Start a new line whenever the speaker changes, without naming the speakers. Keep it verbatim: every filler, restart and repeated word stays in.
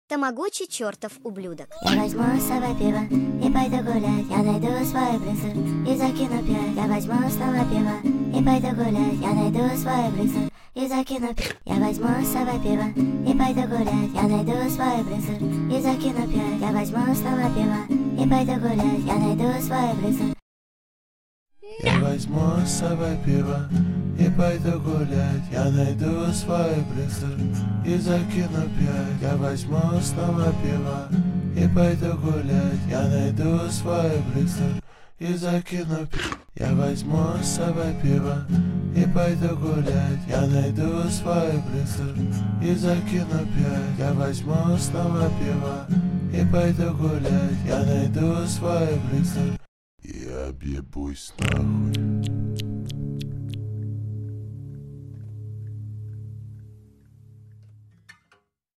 Тамагочи чертов ублюдок.
Я возьму с собой пиво и пойду гулять. Я найду свой близер и закину пять. Я возьму снова пиво и пойду гулять. Я найду свой близер и закину пять. Я возьму с собой пиво и пойду гулять. Я найду свой близер и закину пять. Я возьму снова пиво и пойду гулять. Я найду свой близер.
Я возьму с собой пиво и пойду гулять. Я найду свой блистер и закину пять. Я возьму снова пиво и пойду гулять. Я найду свой блистер и закину пять. Я возьму с собой пиво и пойду гулять. Я найду свой блистер и закину пять. Я возьму снова пиво и пойду гулять. Я найду свой блистер. Я объебусь нахуй.